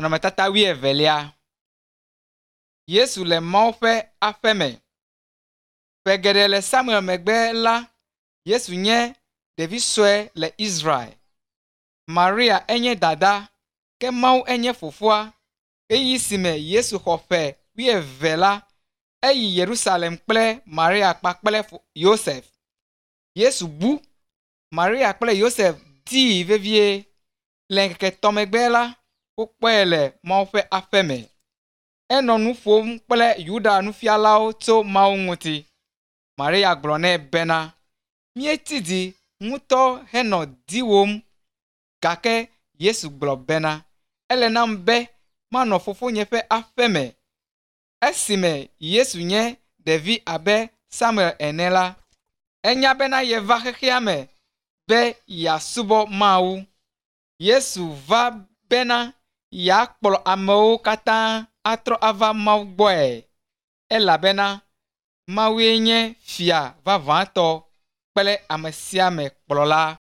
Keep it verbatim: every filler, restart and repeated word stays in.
Nɔnɔmetata wuievelia. Yesu le Mawu ƒe aƒe me. Ƒe geɖe le Samuel megbe la, Yesu nye ɖevi sue le Israel. Maria enye dada, ke Mawu enye fofoa. Eyi si me Yesu xɔ ƒe wuieve la, eyi Yerusalem kple Maria kpakple Yosef. Yesu bu, Maria kple Yosef dii vevie. Le ŋkeke etɔ̃ megbe la, wokpɔe le Mawu ƒe aƒe me. Enɔ nu ƒom kple Yuda nufialawo tso Mawu ŋuti. Maria gblɔ nɛ bena, míeti di ŋutɔ henɔ di wɔm, gake Yesu gblɔ bena, ele nam be manɔ fofonye ƒe aƒe me. Esime Yesu nye ɖevi abe Samuel ene la, enya bena yeva xexea me be yeasubɔ Mawu. Yesu va bena yeakplɔ amewo katã atrɔ ava Mawu gbɔe, elabena Mawue nye fia vavãtɔ kple ame sia ame kplɔla.